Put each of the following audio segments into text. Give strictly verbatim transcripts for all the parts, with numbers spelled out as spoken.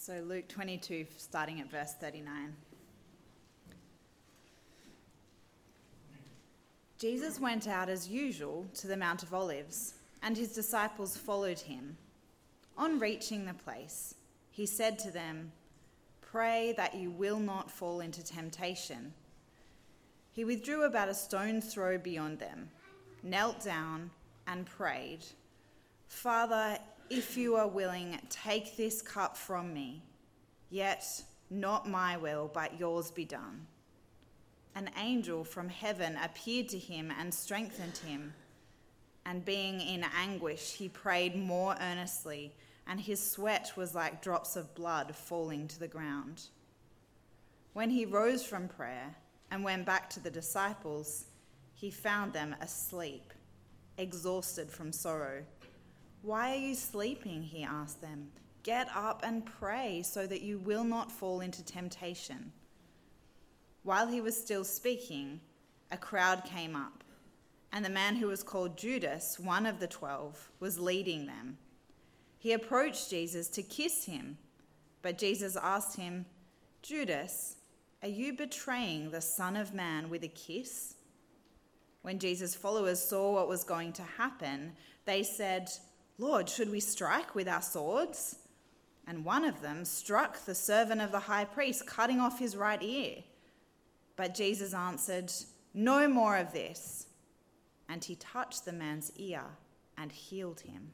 So Luke twenty-two, starting at verse thirty-nine. Jesus went out as usual to the Mount of Olives, and his disciples followed him. On reaching the place, he said to them, "Pray that you will not fall into temptation." He withdrew about a stone's throw beyond them, knelt down, and prayed, "Father, if you are willing, take this cup from me. Yet not my will, but yours be done." An angel from heaven appeared to him and strengthened him. And being in anguish, he prayed more earnestly, and his sweat was like drops of blood falling to the ground. When he rose from prayer and went back to the disciples, he found them asleep, exhausted from sorrow. "Why are you sleeping?" he asked them. "Get up and pray so that you will not fall into temptation." While he was still speaking, a crowd came up, and the man who was called Judas, one of the twelve, was leading them. He approached Jesus to kiss him, but Jesus asked him, "Judas, are you betraying the Son of Man with a kiss?" When Jesus' followers saw what was going to happen, they said, "Lord, should we strike with our swords?" And one of them struck the servant of the high priest, cutting off his right ear. But Jesus answered, "No more of this." And he touched the man's ear and healed him.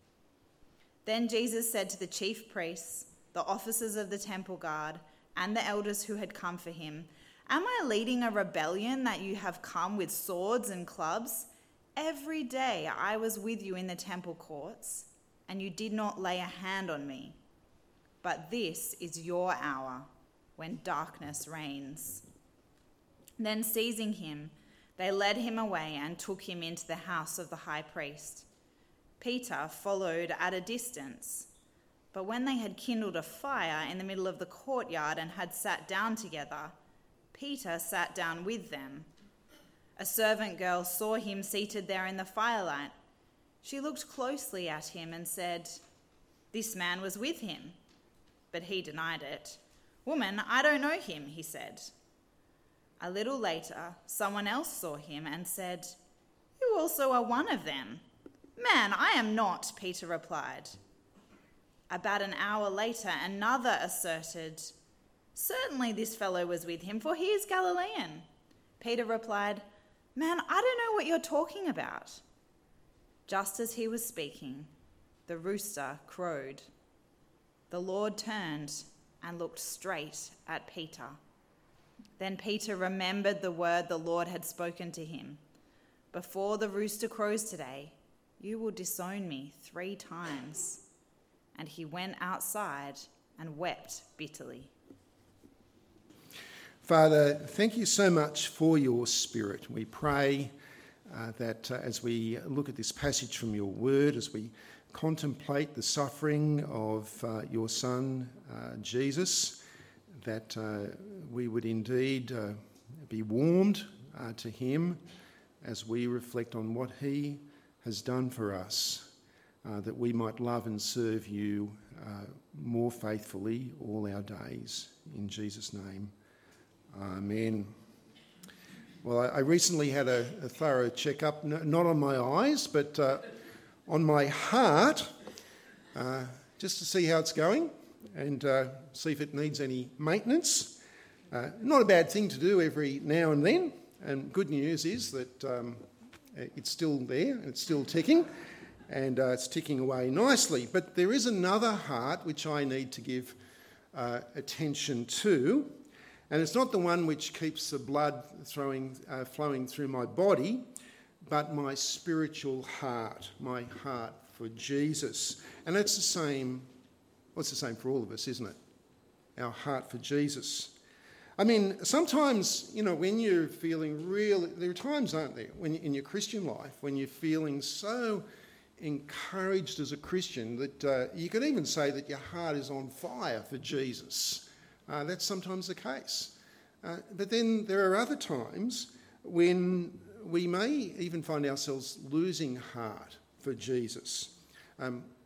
Then Jesus said to the chief priests, the officers of the temple guard, and the elders who had come for him, "Am I leading a rebellion that you have come with swords and clubs? Every day I was with you in the temple courts, and you did not lay a hand on me. But this is your hour when darkness reigns." Then seizing him, they led him away and took him into the house of the high priest. Peter followed at a distance. But when they had kindled a fire in the middle of the courtyard and had sat down together, Peter sat down with them. A servant girl saw him seated there in the firelight. She looked closely at him and said, "This man was with him." But he denied it. "Woman, I don't know him," he said. A little later, someone else saw him and said, "You also are one of them." "Man, I am not," Peter replied. About an hour later, another asserted, "Certainly this fellow was with him, for he is Galilean." Peter replied, "Man, I don't know what you're talking about." Just as he was speaking, the rooster crowed. The Lord turned and looked straight at Peter. Then Peter remembered the word the Lord had spoken to him. "Before the rooster crows today, you will disown me three times." And he went outside and wept bitterly. Father, thank you so much for your Spirit. We pray uh, that uh, as we look at this passage from your word, as we contemplate the suffering of uh, your Son, uh, Jesus, that uh, we would indeed uh, be warmed uh, to him as we reflect on what he has done for us, uh, that we might love and serve you uh, more faithfully all our days. In Jesus' name, amen. Well, I, I recently had a, a thorough checkup, n- not on my eyes, but uh, on my heart, uh, just to see how it's going and uh, see if it needs any maintenance. Uh, not a bad thing to do every now and then, and good news is that um, it's still there, it's still ticking, and uh, it's ticking away nicely. But there is another heart which I need to give uh, attention to, and it's not the one which keeps the blood throwing, uh, flowing through my body, but my spiritual heart, my heart for Jesus. And that's the same, well, it's the same for all of us, isn't it? Our heart for Jesus. I mean, sometimes, you know, when you're feeling really, there are times, aren't there, when in your Christian life, when you're feeling so encouraged as a Christian that uh, you could even say that your heart is on fire for Jesus. Uh, that's sometimes the case. Uh, but then there are other times when we may even find ourselves losing heart for Jesus. Um,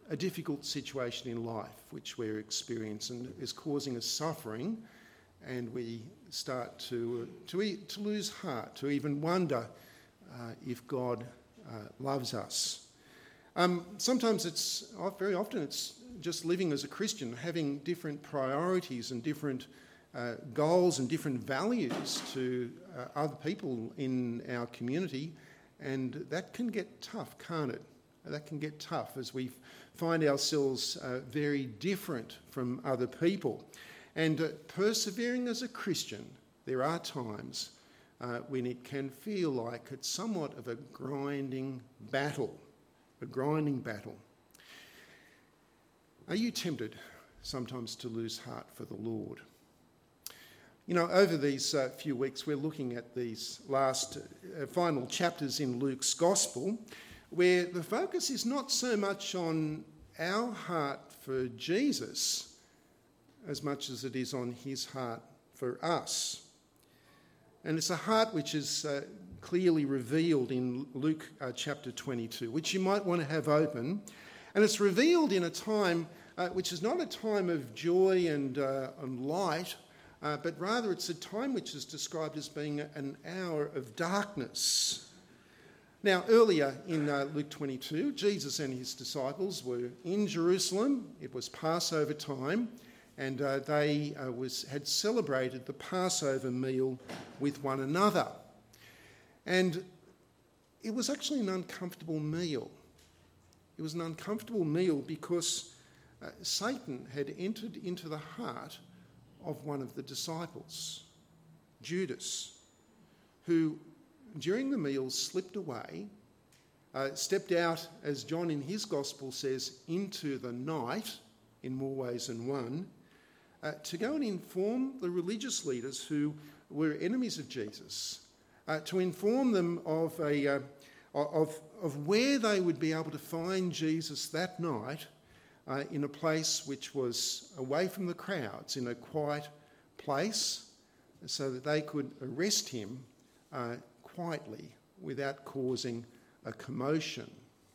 a difficult situation in life which we're experiencing is causing us suffering, and we start to to, e- to lose heart, to even wonder uh, if God uh, loves us. Um, sometimes it's, very often it's just living as a Christian, having different priorities and different uh, goals and different values to uh, other people in our community, and that can get tough, can't it? That can get tough as we find ourselves uh, very different from other people. And uh, persevering as a Christian, there are times uh, when it can feel like it's somewhat of a grinding battle, a grinding battle. Are you tempted sometimes to lose heart for the Lord? You know, over these uh, few weeks, we're looking at these last uh, final chapters in Luke's Gospel, where the focus is not so much on our heart for Jesus as much as it is on his heart for us. And it's a heart which is uh, clearly revealed in Luke uh, chapter twenty-two, which you might want to have open. And it's revealed in a time uh, which is not a time of joy and, uh, and light, uh, but rather it's a time which is described as being an hour of darkness. Now, earlier in uh, Luke twenty-two, Jesus and his disciples were in Jerusalem. It was Passover time, and uh, they uh, was, had celebrated the Passover meal with one another. And it was actually an uncomfortable meal. It was an uncomfortable meal because uh, Satan had entered into the heart of one of the disciples, Judas, who during the meal slipped away, uh, stepped out, as John in his gospel says, into the night, in more ways than one, uh, to go and inform the religious leaders who were enemies of Jesus, uh, to inform them of, a, uh, of, of where they would be able to find Jesus that night uh, in a place which was away from the crowds, in a quiet place, so that they could arrest him uh, quietly without causing a commotion.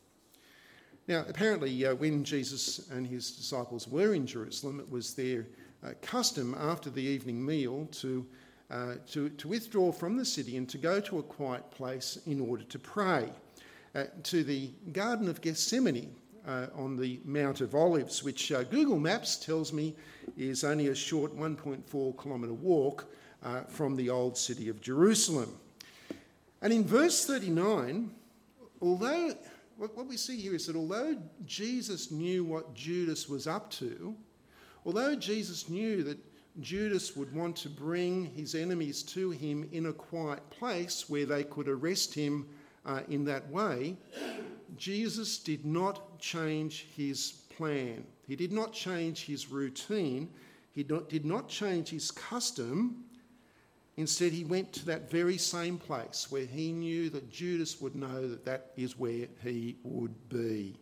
Now, apparently, uh, when Jesus and his disciples were in Jerusalem, it was their uh, custom after the evening meal to, uh, to, to withdraw from the city and to go to a quiet place in order to pray, uh, to the Garden of Gethsemane uh, on the Mount of Olives, which uh, Google Maps tells me is only a short one point four kilometre walk uh, from the old city of Jerusalem. And in verse thirty-nine, although what we see here is that although Jesus knew what Judas was up to, although Jesus knew that Judas would want to bring his enemies to him in a quiet place where they could arrest him uh, in that way, Jesus did not change his plan. He did not change his routine. He did not change his custom. Instead, he went to that very same place where he knew that Judas would know that that is where he would be.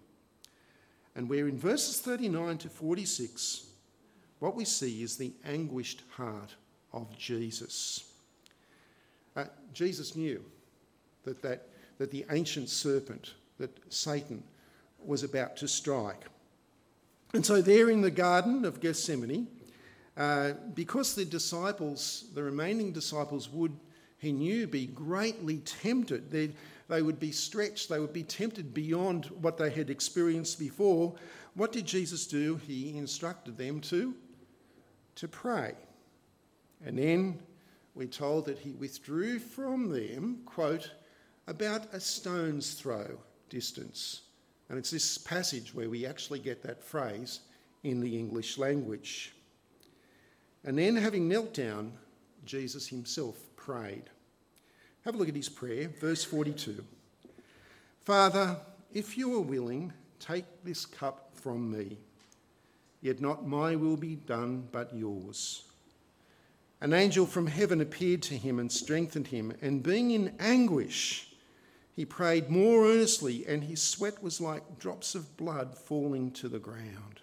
And where in verses thirty-nine to forty-six, what we see is the anguished heart of Jesus. Uh, Jesus knew that, that, that the ancient serpent, that Satan, was about to strike. And so there in the Garden of Gethsemane, Uh, because the disciples, the remaining disciples would, he knew, be greatly tempted. They, they would be stretched, they would be tempted beyond what they had experienced before. What did Jesus do? He instructed them to, to pray. And then we're told that he withdrew from them, quote, about a stone's throw distance. And it's this passage where we actually get that phrase in the English language. And then, having knelt down, Jesus himself prayed. Have a look at his prayer, verse forty-two. Father, if you are willing, take this cup from me, yet not my will be done, but yours. An angel from heaven appeared to him and strengthened him, and being in anguish, he prayed more earnestly, and his sweat was like drops of blood falling to the ground.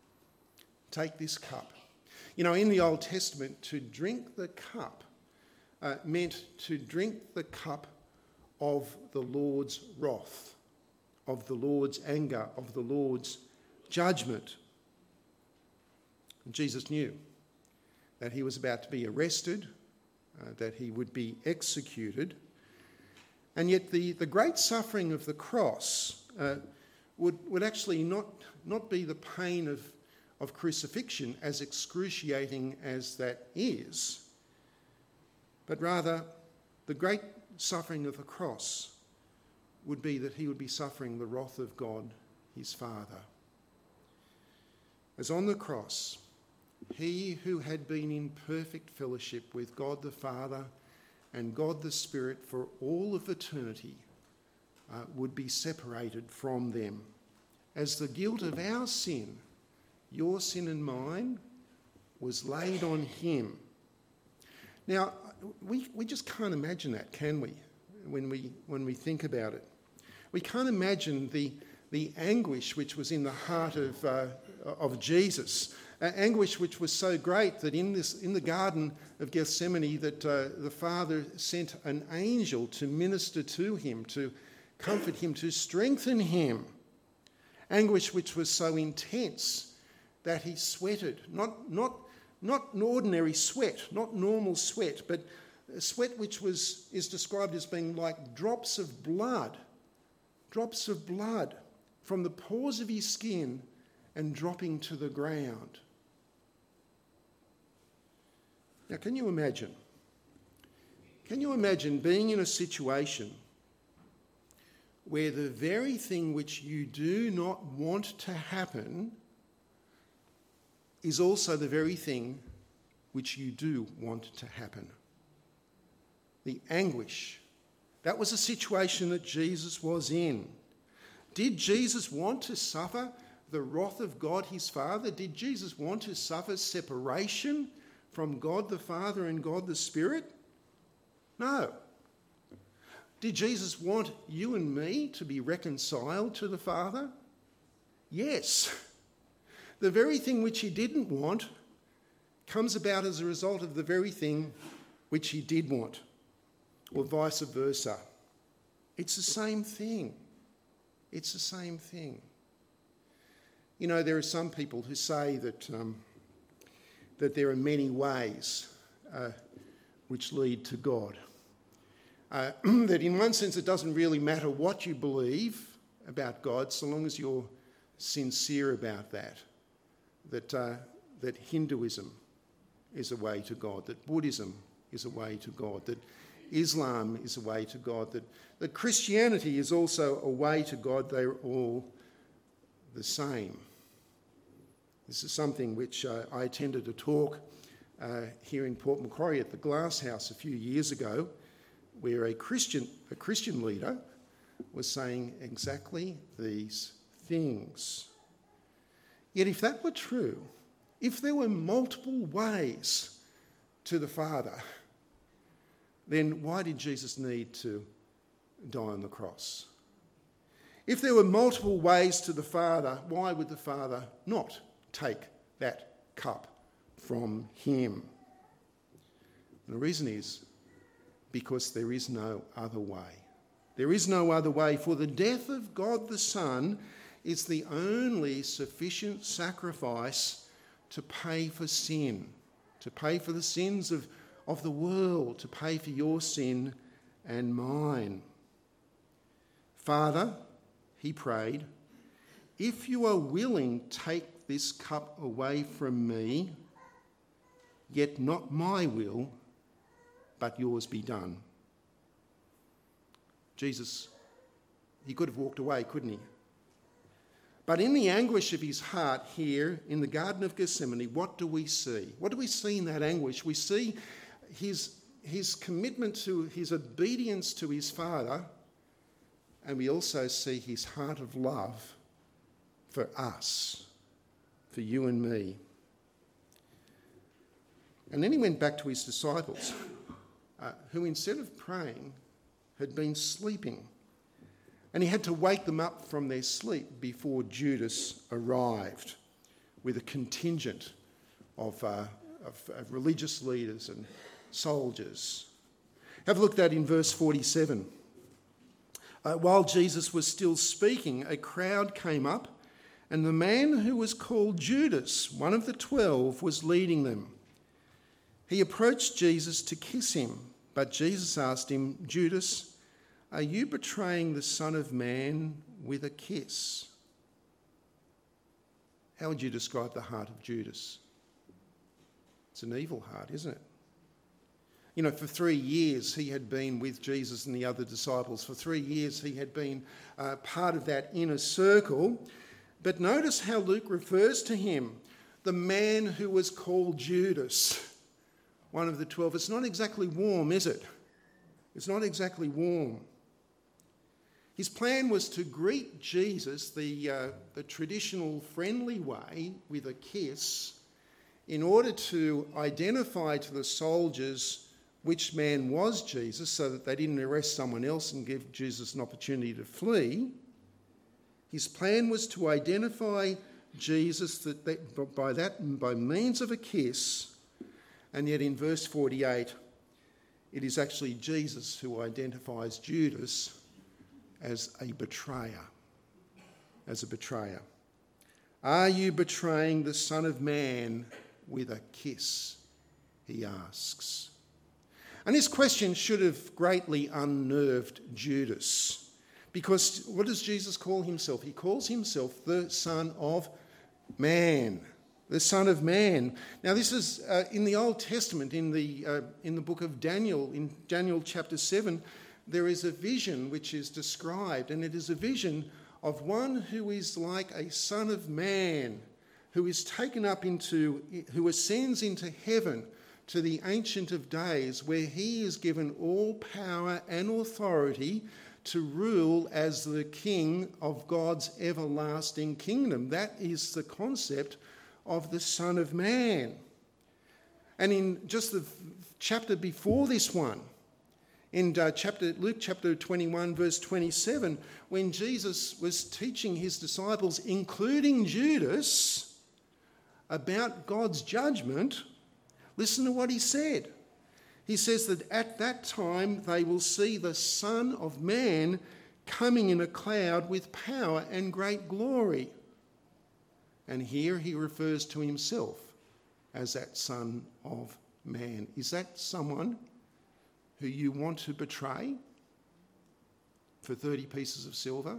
Take this cup. You know, in the Old Testament, to drink the cup uh, meant to drink the cup of the Lord's wrath, of the Lord's anger, of the Lord's judgment. And Jesus knew that he was about to be arrested, uh, that he would be executed. And yet the, the great suffering of the cross uh, would, would actually not, not be the pain of, of crucifixion, as excruciating as that is, but rather the great suffering of the cross would be that he would be suffering the wrath of God, his Father. As on the cross, he who had been in perfect fellowship with God the Father and God the Spirit for all of eternity uh, would be separated from them, as the guilt of our sin, your sin and mine, was laid on him. Now, we, we just can't imagine that, can we, when we when we think about it? We can't imagine the, the anguish which was in the heart of, uh, of Jesus, uh, anguish which was so great that in this in the Garden of Gethsemane that uh, the Father sent an angel to minister to him, to comfort him, to strengthen him. Anguish which was so intense that he sweated, not, not, not an ordinary sweat, not normal sweat, but a sweat which was is described as being like drops of blood, drops of blood from the pores of his skin and dropping to the ground. Now, can you imagine? Can you imagine being in a situation where the very thing which you do not want to happen is also the very thing which you do want to happen? The anguish. That was a situation that Jesus was in. Did Jesus want to suffer the wrath of God his Father? Did Jesus want to suffer separation from God the Father and God the Spirit? No. Did Jesus want you and me to be reconciled to the Father? Yes. The very thing which he didn't want comes about as a result of the very thing which he did want, or vice versa. It's the same thing. It's the same thing. You know, there are some people who say that um, that there are many ways uh, which lead to God. Uh, that in one sense it doesn't really matter what you believe about God so long as you're sincere about that. That, uh, that Hinduism is a way to God, that Buddhism is a way to God, that Islam is a way to God, that, that Christianity is also a way to God. They're all the same. This is something which uh, I attended a talk uh, here in Port Macquarie at the Glass House a few years ago, where a Christian, a Christian leader was saying exactly these things. Yet if that were true, if there were multiple ways to the Father, then why did Jesus need to die on the cross? If there were multiple ways to the Father, why would the Father not take that cup from him? And the reason is because there is no other way. There is no other way, for the death of God the Son is the only sufficient sacrifice to pay for sin, to pay for the sins of, of the world, to pay for your sin and mine. Father, he prayed, if you are willing, take this cup away from me, yet not my will, but yours be done. Jesus, he could have walked away, couldn't he? But in the anguish of his heart here in the Garden of Gethsemane, what do we see? What do we see in that anguish? We see his, his commitment to his obedience to his Father, and we also see his heart of love for us, for you and me. And then he went back to his disciples, uh, who instead of praying had been sleeping. And he had to wake them up from their sleep before Judas arrived with a contingent of, uh, of, of religious leaders and soldiers. Have a look at that in verse forty-seven. Uh, while Jesus was still speaking, a crowd came up and the man who was called Judas, one of the twelve, was leading them. He approached Jesus to kiss him, but Jesus asked him, "Judas, are you betraying the Son of Man with a kiss?" How would you describe the heart of Judas? It's an evil heart, isn't it? You know, for three years he had been with Jesus and the other disciples. For three years he had been uh, part of that inner circle. But notice how Luke refers to him, the man who was called Judas, one of the twelve. It's not exactly warm, is it? It's not exactly warm. His plan was to greet Jesus the, uh, the traditional friendly way with a kiss in order to identify to the soldiers which man was Jesus so that they didn't arrest someone else and give Jesus an opportunity to flee. His plan was to identify Jesus that, that by that by means of a kiss, and yet in verse forty-eight, it is actually Jesus who identifies Judas as a betrayer. As a betrayer. Are you betraying the Son of Man with a kiss? He asks. And this question should have greatly unnerved Judas, because what does Jesus call himself? He calls himself the Son of Man. The Son of Man. Now this is uh, in the Old Testament, in the uh, in the book of Daniel, in Daniel chapter seven, there is a vision which is described, and it is a vision of one who is like a Son of Man, who is taken up into, who ascends into heaven to the Ancient of Days, where he is given all power and authority to rule as the King of God's everlasting kingdom. That is the concept of the Son of Man. And in just the chapter before this one, in uh, chapter Luke chapter twenty-one, verse twenty-seven, when Jesus was teaching his disciples, including Judas, about God's judgment, listen to what he said. He says that at that time they will see the Son of Man coming in a cloud with power and great glory. And here he refers to himself as that Son of Man. Is that someone who you want to betray for thirty pieces of silver?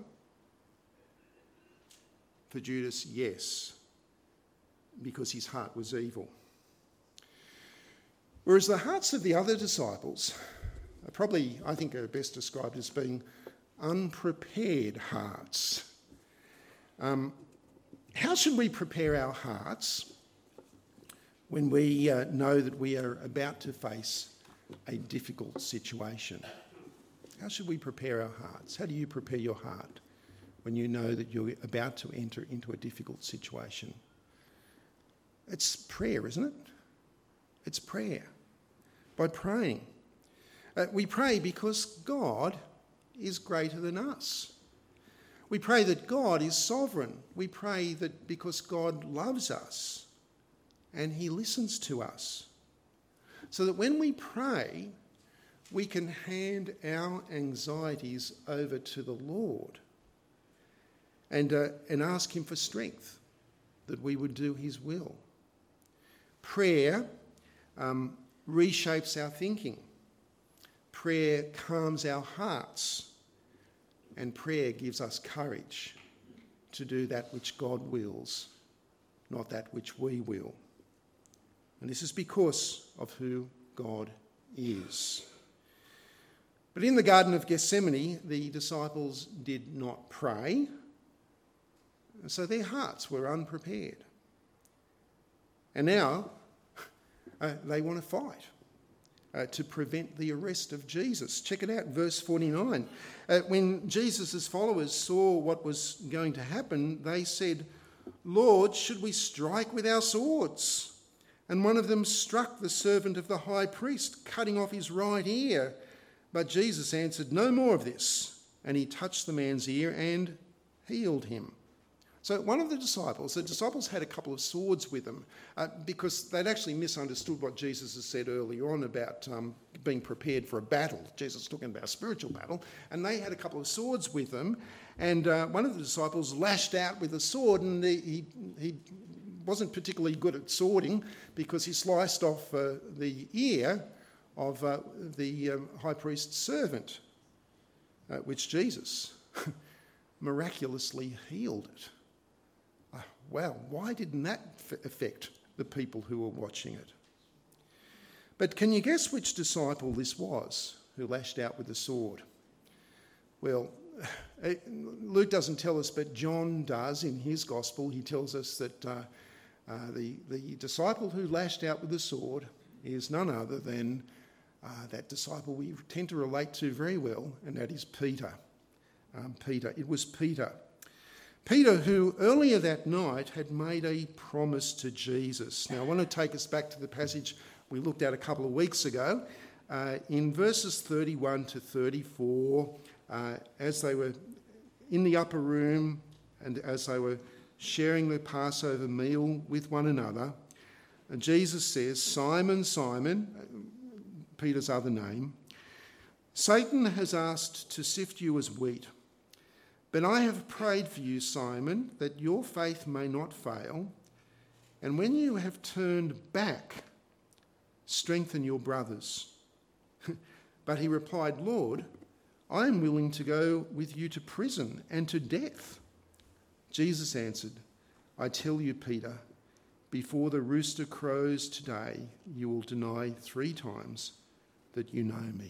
For Judas, yes, because his heart was evil. Whereas the hearts of the other disciples are probably, I think, are best described as being unprepared hearts. Um, how should we prepare our hearts when we uh, know that we are about to face a difficult situation? How should we prepare our hearts? How do you prepare your heart when you know that you're about to enter into a difficult situation? It's prayer, isn't it? It's prayer. By praying. Uh, we pray because God is greater than us. We pray that God is sovereign. We pray that because God loves us and he listens to us. So that when we pray, we can hand our anxieties over to the Lord and, uh, and ask him for strength, that we would do his will. Prayer um, reshapes our thinking. Prayer calms our hearts. And prayer gives us courage to do that which God wills, not that which we will. And this is because of who God is. But in the Garden of Gethsemane, the disciples did not pray, so their hearts were unprepared. And now uh, they want to fight uh, to prevent the arrest of Jesus. Check it out, verse forty-nine. Uh, when Jesus' followers saw what was going to happen, they said, "Lord, should we strike with our swords?" And one of them struck the servant of the high priest, cutting off his right ear. But Jesus answered, "No more of this." And he touched the man's ear and healed him. So one of the disciples, the disciples had a couple of swords with them uh, because they'd actually misunderstood what Jesus has said earlier on about um, being prepared for a battle. Jesus was talking about a spiritual battle. And they had a couple of swords with them. And uh, one of the disciples lashed out with a sword, and he, he, he wasn't particularly good at swording because he sliced off uh, the ear of uh, the um, high priest's servant, uh, which Jesus miraculously healed it. Uh, wow, why didn't that f- affect the people who were watching it? But can you guess which disciple this was who lashed out with a sword? Well, Luke doesn't tell us, but John does in his gospel. He tells us that uh, uh, the, the disciple who lashed out with the sword is none other than uh, that disciple we tend to relate to very well, and that is Peter. Um, Peter. It was Peter. Peter, who earlier that night had made a promise to Jesus. Now, I want to take us back to the passage we looked at a couple of weeks ago. Uh, in verses thirty-one to thirty-four, uh, as they were in the upper room and as they were sharing the Passover meal with one another, and Jesus says, "Simon, Simon," Peter's other name, "Satan has asked to sift you as wheat. But I have prayed for you, Simon, that your faith may not fail. And when you have turned back, strengthen your brothers." But he replied, "Lord, I am willing to go with you to prison and to death." Jesus answered, "I tell you, Peter, before the rooster crows today, you will deny three times that you know me."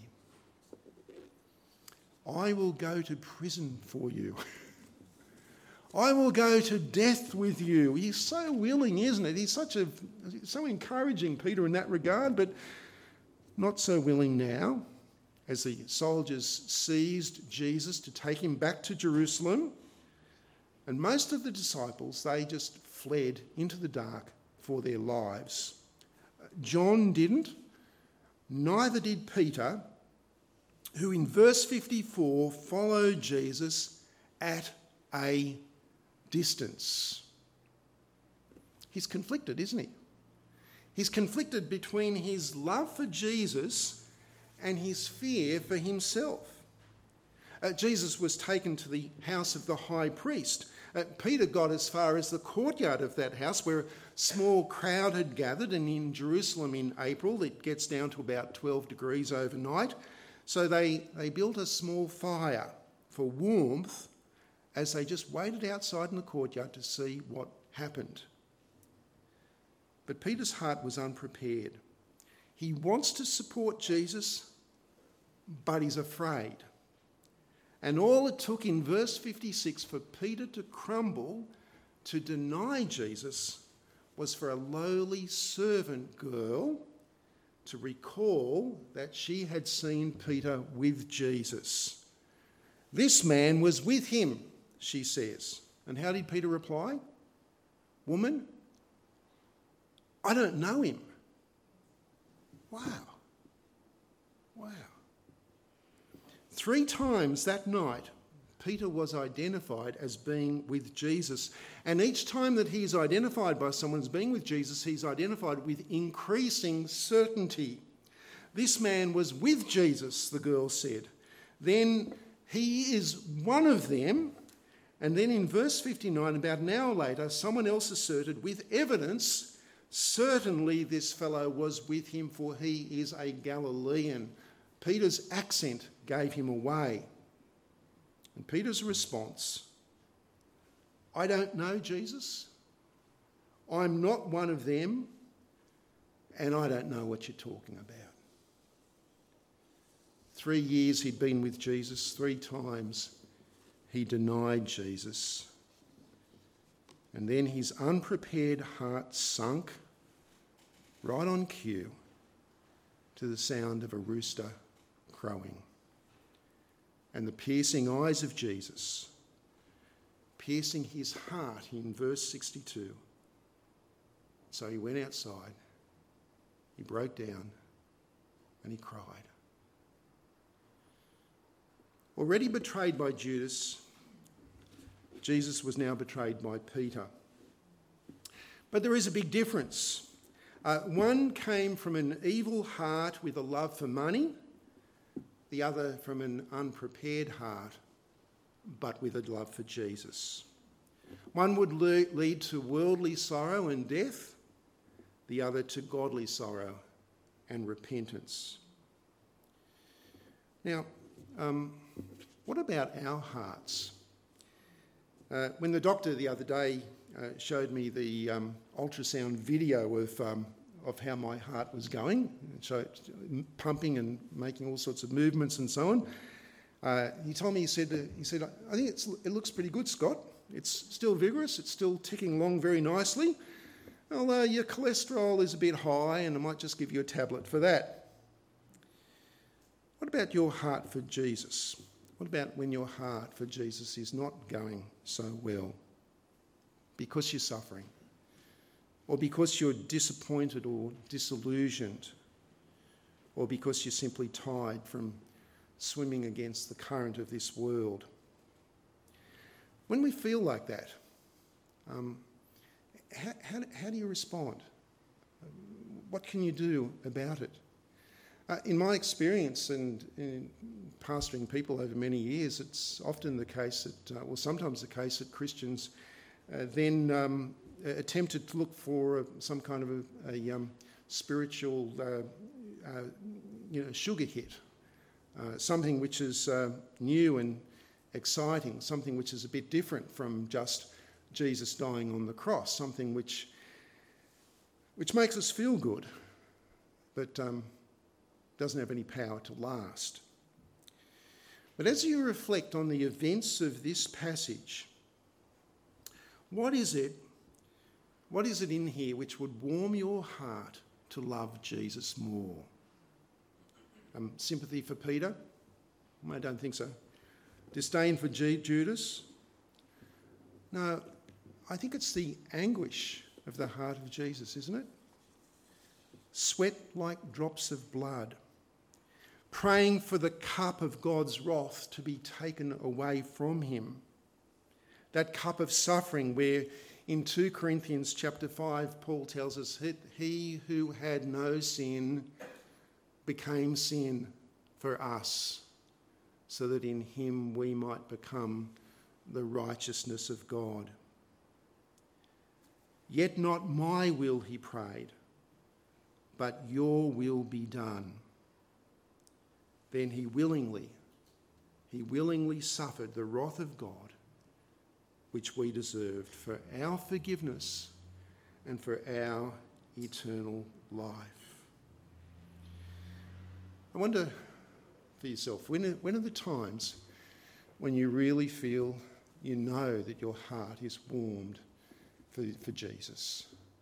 I will go to prison for you. I will go to death with you. He's so willing, isn't it? He's such a so encouraging, Peter, in that regard, but not so willing now as the soldiers seized Jesus to take him back to Jerusalem. And most of the disciples, they just fled into the dark for their lives. John didn't, neither did Peter, who in verse fifty-four followed Jesus at a distance. He's conflicted, isn't he? He's conflicted between his love for Jesus and his fear for himself. Uh, Jesus was taken to the house of the high priest. Uh, Peter got as far as the courtyard of that house where a small crowd had gathered, and in Jerusalem in April it gets down to about twelve degrees overnight. So they, they built a small fire for warmth as they just waited outside in the courtyard to see what happened. But Peter's heart was unprepared. He wants to support Jesus, but he's afraid. And all it took in verse fifty-six for Peter to crumble, to deny Jesus, was for a lowly servant girl to recall that she had seen Peter with Jesus. "This man was with him," she says. And how did Peter reply? "Woman, I don't know him." Wow. Wow. Three times that night, Peter was identified as being with Jesus. And each time that he is identified by someone as being with Jesus, he's identified with increasing certainty. This man was with Jesus, the girl said. Then he is one of them. And then in verse fifty-nine, about an hour later, someone else asserted with evidence, "Certainly this fellow was with him, for he is a Galilean." Peter's accent gave him away. And Peter's response, "I don't know Jesus. I'm not one of them, and I don't know what you're talking about." Three years he'd been with Jesus. Three times he denied Jesus. And then his unprepared heart sunk right on cue to the sound of a rooster crowing. And the piercing eyes of Jesus, piercing his heart in verse sixty-two. So he went outside, he broke down, and he cried. Already betrayed by Judas, Jesus was now betrayed by Peter. But there is a big difference. Uh, one came from an evil heart with a love for money, the other from an unprepared heart but with a love for Jesus. One would le- lead to worldly sorrow and death, the other to godly sorrow and repentance. Now, um, what about our hearts? Uh, when the doctor the other day uh, showed me the um, ultrasound video of um, of how my heart was going, so pumping and making all sorts of movements and so on, uh, he told me, he said, uh, he said, I think it's, it looks pretty good, Scott. It's still vigorous. It's still ticking along very nicely. Although your cholesterol is a bit high, and I might just give you a tablet for that. What about your heart for Jesus? What about when your heart for Jesus is not going so well? Because you're suffering, or because you're disappointed or disillusioned, or because you're simply tired from swimming against the current of this world. When we feel like that, um, how, how, how do you respond? What can you do about it? Uh, in my experience and in pastoring people over many years, it's often the case that, uh, well, sometimes the case that Christians uh, then um, attempted to look for uh, some kind of a, a um, spiritual, uh, uh, you know, sugar hit, uh, something which is uh, new and exciting, something which is a bit different from just Jesus dying on the cross, something which which makes us feel good, but um, doesn't have any power to last. But as you reflect on the events of this passage, what is it, what is it in here which would warm your heart to love Jesus more? Um, sympathy for Peter? I don't think so. Disdain for G- Judas? No, I think it's the anguish of the heart of Jesus, isn't it? Sweat like drops of blood, praying for the cup of God's wrath to be taken away from him. That cup of suffering where in two Corinthians chapter five, Paul tells us that he who had no sin became sin for us, so that in him we might become the righteousness of God. Yet not my will, he prayed, but your will be done. Then he willingly, he willingly suffered the wrath of God, which we deserved, for our forgiveness and for our eternal life. I wonder for yourself, when are, when are the times when you really feel, you know that your heart is warmed for, for Jesus?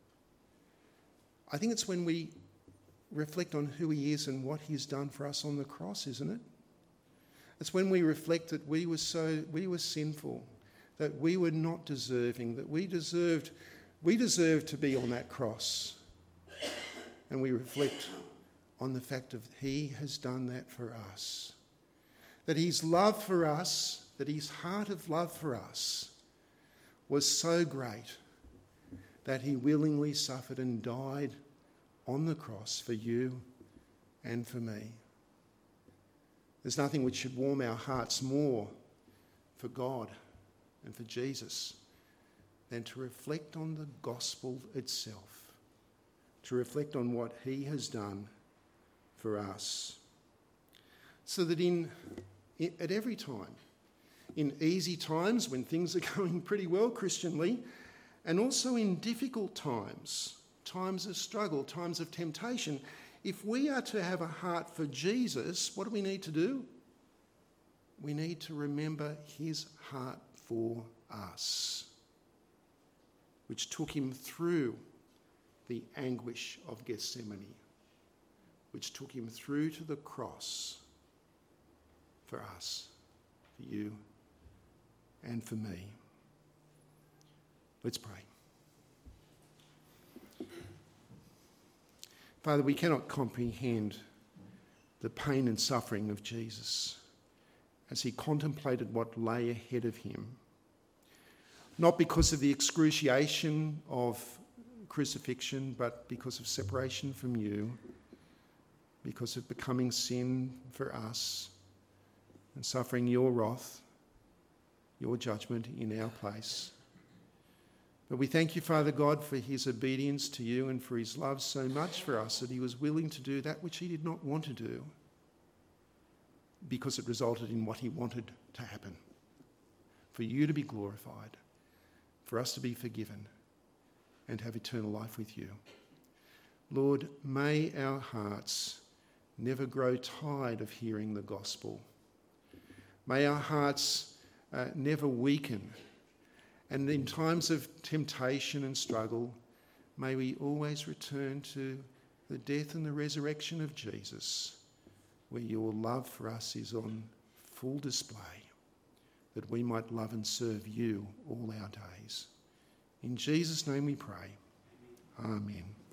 I think it's when we reflect on who he is and what he's done for us on the cross, isn't it? It's when we reflect that we were so we were sinful, that we were not deserving, that we deserved we deserved to be on that cross. And we reflect on the fact of he has done that for us. That his love for us, that his heart of love for us was so great that he willingly suffered and died on the cross for you and for me. There's nothing which should warm our hearts more for God and for Jesus than to reflect on the gospel itself, to reflect on what he has done for us. So that in, in at every time, in easy times when things are going pretty well Christianly, and also in difficult times, times of struggle, times of temptation, if we are to have a heart for Jesus, what do we need to do? We need to remember his heart for us, which took him through the anguish of Gethsemane, which took him through to the cross for us, for you, and for me. Let's pray. Father, we cannot comprehend the pain and suffering of Jesus as he contemplated what lay ahead of him, not because of the excruciation of crucifixion, but because of separation from you, because of becoming sin for us and suffering your wrath, your judgment in our place. But we thank you, Father God, for his obedience to you and for his love so much for us that he was willing to do that which he did not want to do because it resulted in what he wanted to happen. For you to be glorified, for us to be forgiven and have eternal life with you. Lord, may our hearts never grow tired of hearing the gospel. May our hearts uh, never weaken. And in times of temptation and struggle, may we always return to the death and the resurrection of Jesus, where your love for us is on full display, that we might love and serve you all our days. In Jesus' name we pray. Amen.